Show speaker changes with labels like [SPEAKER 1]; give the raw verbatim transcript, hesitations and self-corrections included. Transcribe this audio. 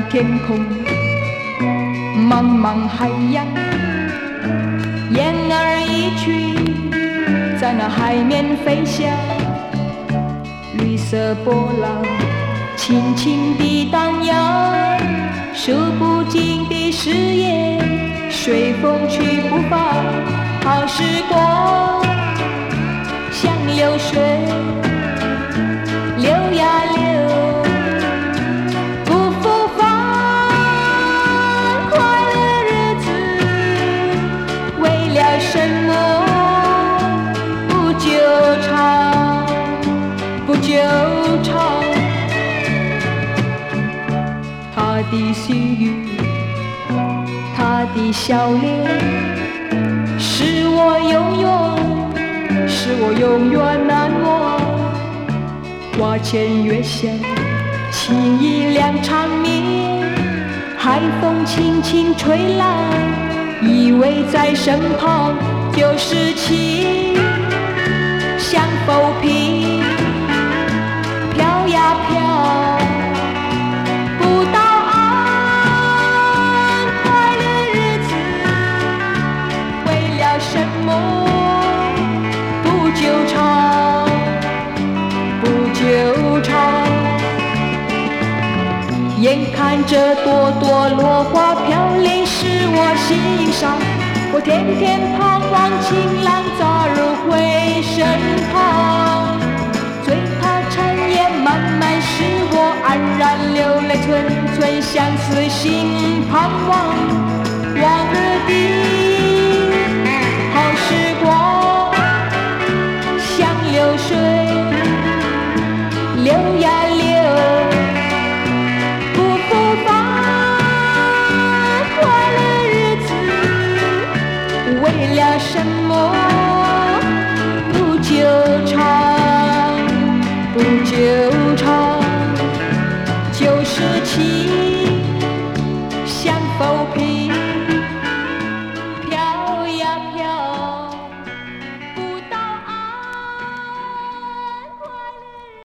[SPEAKER 1] 天空，茫茫海洋，燕儿一群在那海面飞翔，绿色波浪轻轻地荡漾，数不尽的誓言随风去不放，好时光像流水流呀流，不复返，快乐日子为了什么不纠缠，不纠缠。他的细语，他的笑脸，使我永远，使我永远难忘。花前月下，情意两缠绵，海风轻轻吹来，依偎在身旁就是情，像浮萍飘呀飘，不到岸，快乐日子为了什么不纠缠，不纠缠。眼看着朵朵落花飘零使我心伤，我天天盼望晴朗早日回身旁，最怕长夜漫漫使我黯然流泪，寸寸相思心盼望，往日的好时光像流水流呀